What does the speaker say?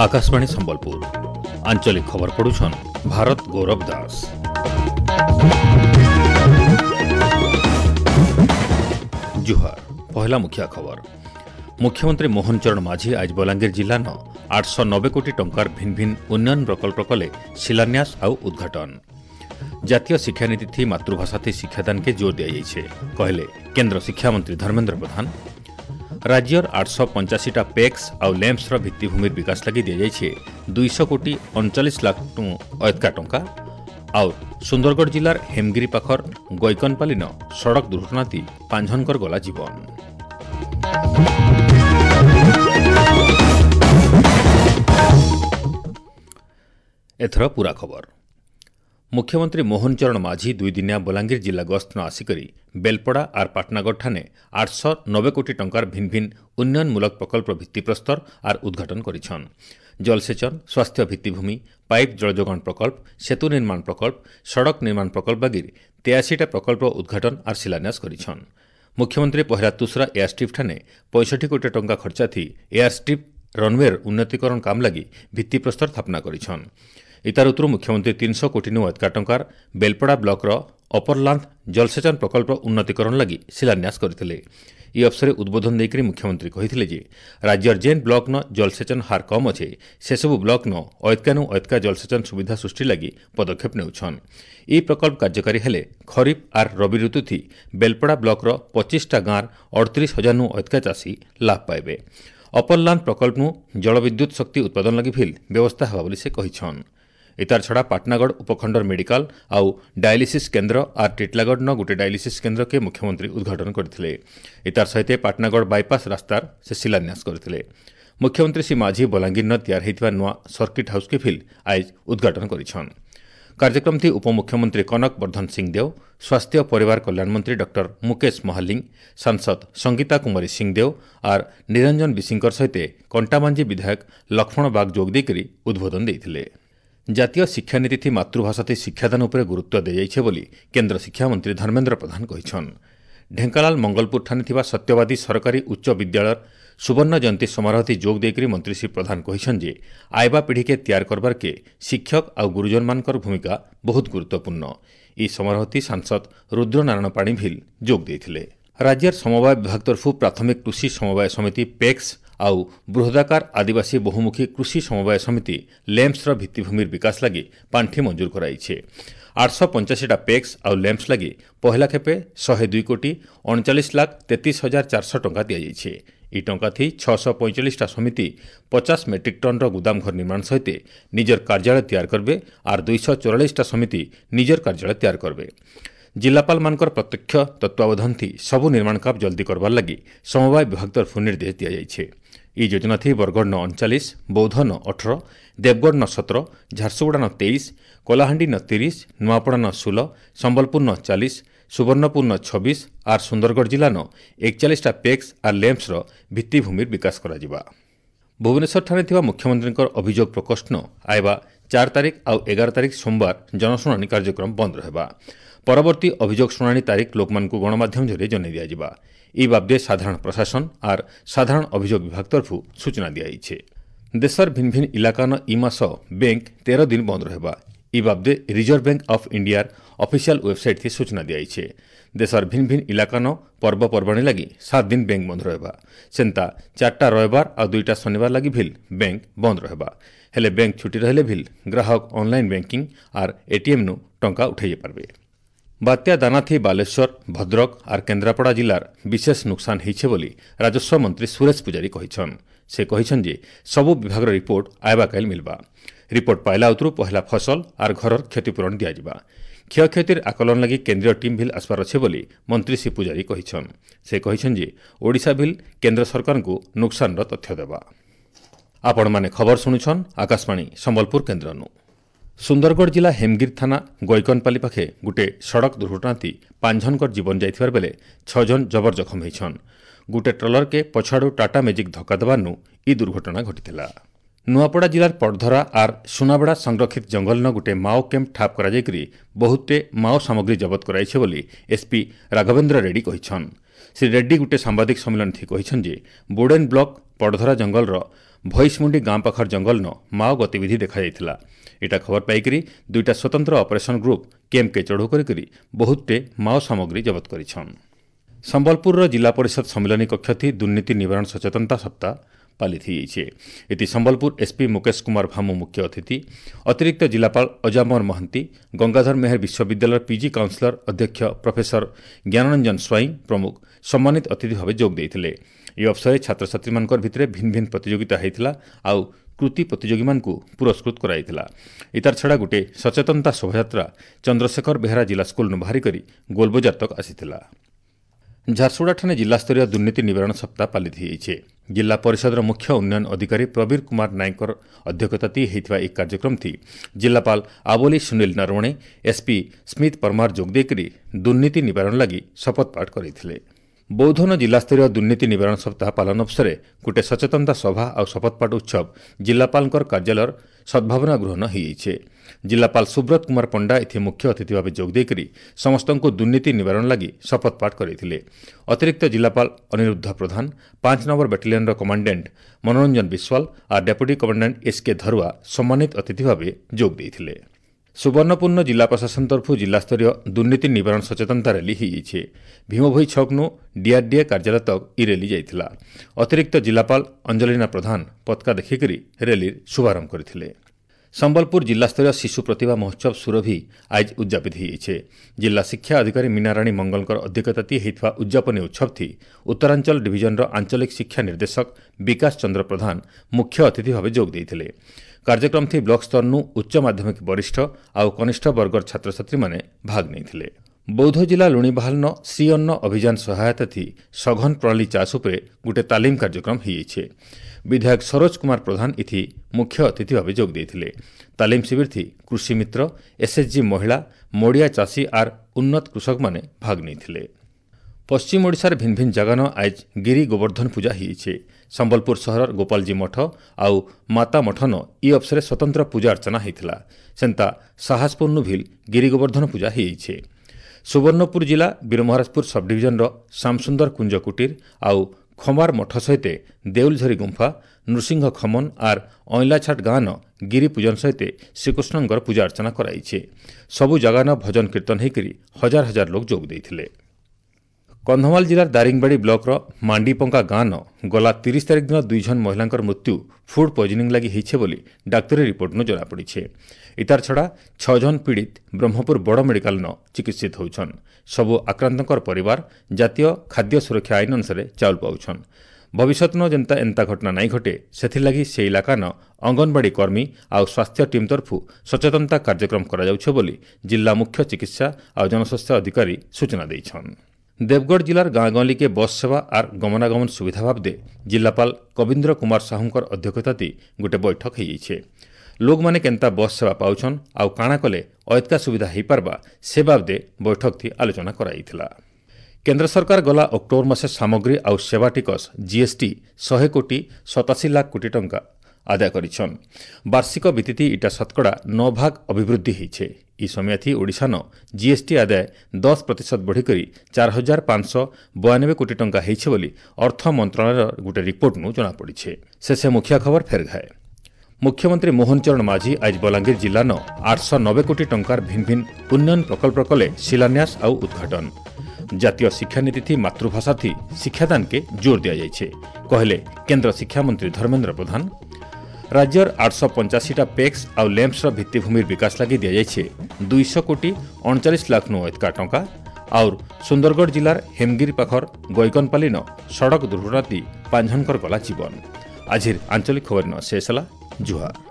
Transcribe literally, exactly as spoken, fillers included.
आकाशवाणी संबलपुर आंचलिक खबर पढ़ुछन भारत गौरव दास। जुहार पहला मुखिया खबर। मुख्यमंत्री मोहन चरण माझी आज बलांगीर जिला न आठ सौ नब्बे कोटी टंकार भिन्न भिन्न उन्नयन प्रकल्प कले शिलान्यास आउ उद्घाटन। जातीय शिक्षानीति थी मातृभाषा थी शिक्षादान के जोर दिया कहले केन्द्र शिक्षा मंत्री धर्मेन्द्र प्रधान। राज्यर आठ सौ पंचाशीटा पेक्स आउ लैम्प्स भित्तिभूमि विकास लगी दि जाइए दुईश कोटी अड़चाश लाख अयतका टंका। आउ सुंदरगढ़ जिलार हेमगिरी पाखर गईकनपाली न सड़क दुर्घटना थी पांचनकर गला जीवन। एथर पूरा खबर। मुख्यमंत्री मोहन चरण माझी दुई दिनिया बलांगीर जिला गस्त न आसिकरी बेलपड़ा और पाटनागढ़ ठाने आठ सौ नब्बे कोटी टंकार भिन्न भिन्न उन्नयनमूलक प्रकल्प भित्तिप्रस्तर और उद्घाटन करिछन। जलसेचन, स्वास्थ्य भित्तिभूमि, पाइप जलजोगाण प्रकल्प, सेतु निर्माण प्रकल्प, सड़क निर्माण प्रकल्प लगी तेयासीटा प्रकल्प उद्घाटन और शिलान्यास करिछन। मुख्यमंत्री पहला तुसरा एयरस्ट्रिप ठाने पैंसठ कोटी टंका खर्चा थी एयरस्ट्रिप रनवेर उन्नतीकरण काम लगी भित्तिप्रस्तर स्थापना करिछन। इतार उतरु मुख्यमंत्री तीन सौ कोटी नु अधिका टंकार बेलपड़ा ब्लॉक रो अपरलांथ जलसेचन प्रकल्प उन्नतीकरण लगी शिलान्यास करथिले। ई अवसर उद्बोधन देकरी मुख्यमंत्री कहिथिले जे राज्यर जेन ब्लॉक न जलसेचन हार कम अच्छे से सब ब्लॉक न अयतका नु अयतका जलसेचन सुविधा सृष्टि लगी पदक्षेप नेउछन। ई प्रकल्प कार्यकारी हेले खरीफ आर रबी ऋतु थी बेलपड़ा ब्लॉक रो पच्चीसटा गाँर अड़तीस हजार नु अयतका चाषी लाभ पाइबे। अपरलांथ प्रकल्प नु जलविद्युत शक्ति उत्पादन लगी फिल व्यवस्था हेबा बोली से कहिछन। इतार छड़ा पाटनागढ़ उपखंडर मेडिकल आउ डायलिसिस केन्द्र और टिटलागढ़ न गोटे डायलिसिस केन्द्र के मुख्यमंत्री उद्घाटन करथिले। इतार सहित पाटनागढ़ बाईपास रास्तार से शिलान्यास करथिले। मुख्यमंत्री श्री माझी बलांगीर न तैयार होइतिबा नुआ सर्किट हाउस के फिल आज उद्घाटन करिछन। कार्यक्रम थी उपमुख्यमंत्री कनक वर्धन सिंहदेव, स्वास्थ्य परिवार कल्याण मंत्री डॉक्टर मुकेश महालिंग, सांसद संगीता कुमारी सिंहदेव और निरंजन बिसिंकर सहित कंटामांजी विधायक लक्ष्मण बाग जोग देकरी उद्बोधन देइथिले। जातीय शिक्षानीति थी मातृभाषा थी शिक्षादान उपरे गुरुत्व दिया बोली केन्द्र शिक्षा मंत्री धर्मेन्द्र प्रधान कहिछन। ढेंकानाल मंगलपुर ठाने थिबा सत्यवादी सरकारी उच्च विद्यालय सुवर्ण जयंती समारोह थी जोग देकरी मंत्री श्री प्रधान कहिछन जे आयबा पीढ़ी के तैयार करबार के शिक्षक और गुरुजन मानकर भूमिका बहुत गुरुत्वपूर्ण। ई समारोह थी सांसद रुद्रनारायण पाणी भिल जोग देथिले। राज्यर समवाय विभाग तरफु प्राथमिक कृषि समवाय समिति पेक्स आउ बृहदाकार आदिवासी बहुमुखी कृषि समवाय समिति लैम्प्स भित्तिभूमि विकास लगी पांठि मंजूर कराइछे। आठ सौ पंचाशीटा पेक्स आउ लैम्प्स लगी पहला खेपे शहे दुई कोटी अड़चाश लाख तेतीस हजार चार सौ टंका दि जाइए। ई टंका थी छः सौ पैंचाशटा समिति पचास मेट्रिक टन गुदाम घर निर्माण सहित निजर कार्यालय तैयार करबे और दुईश चौरालीसटा समिति निजर कार्यालय तैयार करबे। जिलापाल मानकर प्रत्यक्ष तत्वावधान थी सबु निर्माण काम जल्दी करबार लगी समवाय विभाग तरफ निर्देश दि जाइए। ई योजना थी बरगढ़ न अड़चाश, बौद्ध न अठर, देवगढ़ न सतर, झारसुगुड़ा न तेईस, कलाहांडी न तीस, नुआपड़ा न षोलह, संबलपुर न चालीस, सुवर्णपुर न छब्बीस और सुंदरगढ़ जिला न एकचालीसटा पेक्स और लैम्प्स भित्तिभूमि विकास करा। भुवनेश्वर ठाने थिबा मुख्यमंत्री अभियोग प्रकोष्ठ न आयबा चार तारीख आउ एगार तारीख सोमवार जनशुणाणी कार्यक्रम बंद रहबा। परवर्ती अभियोग शुणाणी तारीख लोकमानकु गणमाध्यम जरिए जनै दियाजिबा। ई बाबदे साधारण प्रशासन और साधारण अभियोग विभाग तरफु सूचना दियाइछे। देशर भिन्न भिन्न इलाका न ई मास बैंक तेरह दिन बंद रहबा। ई बाबदे रिजर्व बैंक ऑफ इंडियार ऑफिशियल वेबसाइट थी सूचना दियाइछे। देशर भिन्न भिन्न इलाका न पर्वपर्वाणी लगी सात दिन बैंक बंद रहबा। सेंता चारटा रविवार और दुईटा शनिवार लगी भिल बैंक बंद रहबा। हेले बैंक छुट्टी रहले भिल ग्राहक ऑनलाइन बैंकिंग और एटीएम नु टंका उठाई पारबे। बात्या दाना थी बालेश्वर, भद्रक और केन्द्रापड़ा जिलार विशेष नुकसान होइछे बोली राजस्व मंत्री सुरेश पुजारी कहिछन। से कहिछन जे सबु विभाग रिपोर्ट आयबा काल मिलबा। रिपोर्ट पाइला उतरु पहला फसल और घर क्षतिपूरण दियाजिबा। क्षयक्षतिर आकलन लगी केन्द्रीय टीम भिल आसबार अच्छे बोली मंत्री श्री पुजारी कहिछन। से कहिछन जे ओडिशा भिल केन्द्र सरकार को नुकसान तथ्य देबा। आपण माने खबर सुनुछन आकाशवाणी संबलपुर केन्द्रनु। सुंदरगढ़ जिला हेमगिर थाना गईकनपाली पाखे गोटे सड़क दुर्घटना थी पांचजनकर जीवन जाइथिबार बेले छह जन जबर जखम होइछन। गोटे ट्रलर के पछाड़ू टाटा मैजिक धक्का देबानु ई दुर्घटना घटिथिला। नुआपड़ा जिलार पड़धरा और सुनाबड़ा संरक्षित जंगल न गोटे माओ कैंप ठाप करा जायकरी बहुते माओ सामग्री जबत कराइछे बोली एसपी राघवेन्द्र रेड्डी कहिछन। श्री रेड्डी गोटे सांबादिक सम्मेलन थी कहिछन जे बोडेन ब्लॉक पड़धरा जंगल ଭଇସମୁଣ୍ଡି ଗାଁ ପାଖର ଜଙ୍ଗଲନ ମାଓ ଗତିବିଧି ଦେଖାଯାଇଥିଲା। ଏଟା ଖବର ପାଇକରି ଦୁଇଟା ସ୍ୱତନ୍ତ୍ର ଅପରେସନ୍ ଗ୍ରୁପ କ୍ୟାମ୍ପକେ ଚଢ଼ଉ କରିକରି ବହୁତଟେ ମାଓ ସାମଗ୍ରୀ ଜବତ କରିଛନ୍। ସମ୍ବଲପୁରର ଜିଲ୍ଲା ପରିଷଦ ସମ୍ମିଳନୀ କକ୍ଷଥି ଦୁର୍ନୀତି ନିବାରଣ ସଚେତନତା ସପ୍ତାହ ପାଳିତ ହୋଇଯାଇଛି। ଏଥି ସମ୍ବଲପୁର ଏସ୍ପି ମୁକେଶ କୁମାର ଭାମୁ ମୁଖ୍ୟ ଅତିଥି, ଅତିରିକ୍ତ ଜିଲ୍ଲାପାଳ ଅଜାମର ମହାନ୍ତି, ଗଙ୍ଗାଧର ମେହେର ବିଶ୍ୱବିଦ୍ୟାଳୟର ପିଜି କାଉନସିଲର ଅଧ୍ୟକ୍ଷ ପ୍ରଫେସର ଜ୍ଞାନରଞ୍ଜନ ସ୍ୱାଇଁ ପ୍ରମୁଖ ସମ୍ମାନିତ ଅତିଥି ଭାବେ ଯୋଗ ଦେଇଥିଲେ। ଏହି ଅବସରରେ ଛାତ୍ରଛାତ୍ରୀମାନଙ୍କ ଭିତରେ ଭିନ୍ନ ଭିନ୍ନ ପ୍ରତିଯୋଗିତା ହୋଇଥିଲା ଆଉ କୃତି ପ୍ରତିଯୋଗୀମାନଙ୍କୁ ପୁରସ୍କୃତ କରାଯାଇଥିଲା। ଇତାର ଛଡ଼ା ଗୋଟିଏ ସଚେତନତା ଶୋଭାଯାତ୍ରା ଚନ୍ଦ୍ରଶେଖର ବେହେରା ଜିଲ୍ଲା ସ୍କୁଲରୁ ବାହାରି କରି ଗୋଲବଜାର ତକ ଆସିଥିଲା। ଝାରସୁଗୁଡ଼ାଠାରେ ଜିଲ୍ଲାସ୍ତରୀୟ ଦୁର୍ନୀତି ନିବାରଣ ସପ୍ତାହ ପାଳିତ ହୋଇଯାଇଛି। ଜିଲ୍ଲା ପରିଷଦର ମୁଖ୍ୟ ଉନ୍ନୟନ ଅଧିକାରୀ ପ୍ରବୀର କୁମାର ନାୟକର ଅଧ୍ୟକ୍ଷତାରେ ହୋଇଥିବା ଏହି କାର୍ଯ୍ୟକ୍ରମଥି ଜିଲ୍ଲାପାଳ ଆବୋଲି ସୁନୀଲ ନରବଣେ, ଏସ୍ପି ସ୍ମିତ ପରମାର ଯୋଗ ଦେଇକରି ଦୁର୍ନୀତି ନିବାରଣ ଲାଗି ଶପଥପାଠ କରିଥିଲେ। ବୌଦ୍ଧନ ଜିଲ୍ଲାସ୍ତରୀୟ ଦୁର୍ନୀତି ନିବାରଣ ସପ୍ତାହ ପାଳନ ଅବସରରେ ଗୋଟିଏ ସଚେତନତା ସଭା ଆଉ ଶପଥପାଠ ଉତ୍ସବ ଜିଲ୍ଲାପାଳଙ୍କର କାର୍ଯ୍ୟାଳୟର ସଦ୍ଭାବନା ଗୃହନ ହୋଇଯାଇଛି। ଜିଲ୍ଲାପାଳ ସୁବ୍ରତ କୁମାର ପଣ୍ଡା ଏଥି ମୁଖ୍ୟ ଅତିଥି ଭାବେ ଯୋଗ ଦେଇକରି ସମସ୍ତଙ୍କୁ ଦୁର୍ନୀତି ନିବାରଣ ଲାଗି ଶପଥପାଠ କରିଥିଲେ। ଅତିରିକ୍ତ ଜିଲ୍ଲାପାଳ ଅନିରୁଦ୍ଧ ପ୍ରଧାନ, ପାଞ୍ଚ ନମ୍ବର ବାଟାଲିୟନର କମାଣ୍ଡାଣ୍ଟ ମନୋରଞ୍ଜନ ବିଶ୍ୱାଳ ଆଉ ଡେପୁଟି କମାଣ୍ଡାଣ୍ଟ ଏସ୍କେ ଧରୁଆ ସମ୍ମାନିତ ଅତିଥି ଭାବେ ଯୋଗ ଦେଇଥିଲେ। ସୁବର୍ଣ୍ଣପୁର ଜିଲ୍ଲା ପ୍ରଶାସନ ତରଫରୁ ଜିଲ୍ଲାସ୍ତରୀୟ ଦୁର୍ନୀତି ନିବାରଣ ସଚେତନତା ର୍ୟାଲି ହୋଇଯାଇଛି। ଭୀମଭୋଇ ଛକନୁ ଡିଆର୍ଡିଏ କାର୍ଯ୍ୟାଳୟ ତକ ଇ ର୍ୟାଲି ଯାଇଥିଲା। ଅତିରିକ୍ତ ଜିଲ୍ଲାପାଳ ଅଞ୍ଜଲିନା ପ୍ରଧାନ ପତାକା ଦେଖିକରି ର୍ୟାଲିର ଶୁଭାରମ୍ଭ କରିଥିଲେ। ସମ୍ବଲପୁର ଜିଲ୍ଲାସ୍ତରୀୟ ଶିଶୁ ପ୍ରତିଭା ମହୋତ୍ସବ ସୁରଭି ଆଜି ଉଦ୍ଯାପିତ ହୋଇଯାଇଛି। ଜିଲ୍ଲା ଶିକ୍ଷା ଅଧିକାରୀ ମୀନାରାଣୀ ମଙ୍ଗଲଙ୍କର ଅଧ୍ୟକ୍ଷତାରେ ହୋଇଥିବା ଉଦ୍ଯାପନୀ ଉତ୍ସବଥି ଉତ୍ତରାଞ୍ଚଳ ଡିଭିଜନର ଆଞ୍ଚଳିକ ଶିକ୍ଷା ନିର୍ଦ୍ଦେଶକ ବିକାଶ ଚନ୍ଦ୍ର ପ୍ରଧାନ ମୁଖ୍ୟ ଅତିଥି ଭାବେ ଯୋଗ ଦେଇଥିଲେ। କାର୍ଯ୍ୟକ୍ରମଥି ବ୍ଲକ ସ୍ତରରୁ ଉଚ୍ଚ ମାଧ୍ୟମିକ ବରିଷ୍ଠ ଆଉ କନିଷ୍ଠ ବର୍ଗର ଛାତ୍ରଛାତ୍ରୀମାନେ ଭାଗ ନେଇଥିଲେ। ବୌଦ୍ଧ ଜିଲ୍ଲା ଲୁଣିବାହାଲନ ଶ୍ରୀ ଅନ୍ନ ଅଭିଯାନ ସହାୟତାଥି ସଘନ ପ୍ରଣାଳୀ ଚାଷ ଉପରେ ଗୋଟିଏ ତାଲିମ କାର୍ଯ୍ୟକ୍ରମ ହୋଇଯାଇଛି। ବିଧାୟକ ସରୋଜ କୁମାର ପ୍ରଧାନ ଏଥି ମୁଖ୍ୟ ଅତିଥି ଭାବେ ଯୋଗ ଦେଇଥିଲେ। ତାଲିମ ଶିବିରଥି କୃଷିମିତ୍ର, ଏସ୍ଏଚ୍ଜି ମହିଳା, ମଡ଼ିଆ ଚାଷୀ ଆର୍ ଉନ୍ନତ କୃଷକମାନେ ଭାଗ ନେଇଥିଲେ। ପଶ୍ଚିମ ଓଡ଼ିଶାର ଭିନ୍ନ ଭିନ୍ନ ଜାଗାନ ଆଜି ଗିରି ଗୋବର୍ଦ୍ଧନ ପୂଜା ହୋଇଯାଇଛି। ସମ୍ବଲପୁର ସହରର ଗୋପାଳଜୀ ମଠ ଆଉ ମାତା ମଠନ ଇ ଅବସରରେ ସ୍ୱତନ୍ତ୍ର ପୂଜା ଅର୍ଚ୍ଚନା ହୋଇଥିଲା। ସେନ୍ତା ସାହସପୁରନୁ ଭିଲ ଗିରି ଗୋବର୍ଦ୍ଧନ ପୂଜା ହୋଇଯାଇଛି। ସୁବର୍ଣ୍ଣପୁର ଜିଲ୍ଲା ବୀରମହାରାଜପୁର ସବ୍ଡିଭିଜନର ଶ୍ୟାମସୁନ୍ଦର କୁଞ୍ଜ କୁଟୀର ଆଉ ଖମାର ମଠ ସହିତ ଦେଉଲଝରି ଗୁମ୍ଫା, ନୃସିଂହ ଖମନ ଆର୍ ଅଇଁଲାଛାଟ ଗାଁନ ଗିରି ପୂଜନ ସହିତ ଶ୍ରୀକୃଷ୍ଣଙ୍କର ପୂଜା ଅର୍ଚ୍ଚନା କରାଯାଇଛି। ସବୁ ଜାଗାନ ଭଜନ କୀର୍ତ୍ତନ ହୋଇକରି ହଜାର ହଜାର ଲୋକ ଯୋଗ ଦେଇଥିଲେ। କନ୍ଧମାଳ ଜିଲ୍ଲାର ଦାରିଙ୍ଗବାଡ଼ି ବ୍ଲକର ମାଣ୍ଡିପଙ୍କା ଗାଁନ ଗଲା ତିରିଶ ତାରିଖ ଦିନ ଦୁଇ ଜଣ ମହିଳାଙ୍କର ମୃତ୍ୟୁ ଫୁଡ୍ ପଏଜନିଂ ଲାଗି ହୋଇଛି ବୋଲି ଡାକ୍ତରୀ ରିପୋର୍ଟରୁ ଜଣାପଡ଼ିଛି। ଇତାର ଛଡ଼ା ଛଅ ଜଣ ପୀଡ଼ିତ ବ୍ରହ୍ମପୁର ବଡ଼ ମେଡିକାଲନ ଚିକିତ୍ସିତ ହେଉଛନ୍। ସବୁ ଆକ୍ରାନ୍ତଙ୍କର ପରିବାର ଜାତୀୟ ଖାଦ୍ୟ ସୁରକ୍ଷା ଆଇନ ଅନୁସାରେ ଚାଉଳ ପାଉଛନ୍। ଭବିଷ୍ୟତନ ଯେନ୍ତା ଏନ୍ତା ଘଟଣା ନାଇଁ ଘଟେ ସେଥିର୍ଲାଗି ସେ ଇଲାକାନ ଅଙ୍ଗନବାଡ଼ି କର୍ମୀ ଆଉ ସ୍ୱାସ୍ଥ୍ୟ ଟିମ୍ ତରଫୁ ସଚେତନତା କାର୍ଯ୍ୟକ୍ରମ କରାଯାଉଛି ବୋଲି ଜିଲ୍ଲା ମୁଖ୍ୟ ଚିକିତ୍ସା ଆଉ ଜନସ୍ୱାସ୍ଥ୍ୟ ଅଧିକାରୀ ସୂଚନା ଦେଇଛନ୍। ଦେବଗଡ଼ ଜିଲ୍ଲାର ଗାଁ ଗହଲିକେ ବସ୍ ସେବା ଆର୍ ଗମନାଗମନ ସୁବିଧା ବାବଦେ ଜିଲ୍ଲାପାଳ କବୀନ୍ଦ୍ର କୁମାର ସାହୁଙ୍କର ଅଧ୍ୟକ୍ଷତାରେ ଗୋଟିଏ ବୈଠକ ହୋଇଯାଇଛି। ଲୋକମାନେ କେନ୍ତା ବସ୍ ସେବା ପାଉଛନ୍ ଆଉ କାଣା କଲେ ଅଏତ୍କା ସୁବିଧା ହୋଇପାରବା ସେ ବାବଦେ ବୈଠକଥି ଆଲୋଚନା କରାଯାଇଥିଲା। କେନ୍ଦ୍ର ସରକାର ଗଲା ଅକ୍ଟୋବର ମାସେ ସାମଗ୍ରୀ ଆଉ ସେବା ଟିକସ ଜିଏସ୍ଟି ଶହେ କୋଟି ସତାଅଶୀ ଲାଖ କୋଟି ଟଙ୍କା ଆଦାୟ କରିଛନ୍। ବାର୍ଷିକ ଭିତ୍ତିରେ ଇଟା ଶତକଡ଼ା ନଅ ଭାଗ ଅଭିବୃଦ୍ଧି ହୋଇଛେ। ଇ ସମୟଥି ଓଡ଼ିଶାନ ଜିଏସ୍ଟି ଆଦାୟ ଦଶ ପ୍ରତିଶତ ବଢ଼ିକରି ଚାର ହଜାର ପାଞ୍ଚଶହ ବୟାନବେ କୋଟି ଟଙ୍କା ହୋଇছে ବୋଲି ଅର୍ଥ ମନ୍ତ୍ରଣାଳୟର ଗୋଟିଏ ରିପୋର୍ଟରୁ ଜଣାପଡ଼ିছে। ଶେଷେ ମୁଖ୍ୟ ଖବର ଫେରଘାଏ। ମୁଖ୍ୟମନ୍ତ୍ରୀ ମୋହନ ଚରଣ ମାଝୀ ଆଜି ବଲାଙ୍ଗୀର ଜିଲ୍ଲାନ ଆଠଶହ ନବେ କୋଟି ଟଙ୍କାର ଭିନ୍ନ ଭିନ୍ନ ଉନ୍ନୟନ ପ୍ରକଳ୍ପ କଲେ ଶିଳାନ୍ୟାସ ଆଉ ଉଦ୍ଘାଟନ। ଜାତୀୟ ଶିକ୍ଷାନୀତି ମାତୃଭାଷାଥି ଶିକ୍ଷାଦାନକେ ଜୋର ଦିଆଯାଇଛି କହିଲେ କେନ୍ଦ୍ର ଶିକ୍ଷାମନ୍ତ୍ରୀ ଧର୍ମେନ୍ଦ୍ର ପ୍ରଧାନ। राज्यर आठशह पंचाशीटा पेक्स आउ लेम्प्सर भित्तिभूमिर विकास लगी दिया जाइए दुईश कोटी अड़चाश लाख नु अधिका टंका। और सुंदरगढ़ जिलार हेमगिरी पाखर गईकनपालीन सड़क दुर्घटना पांच जनकर गला जीवन। आज आंचलिक खबर न शेष जुहार।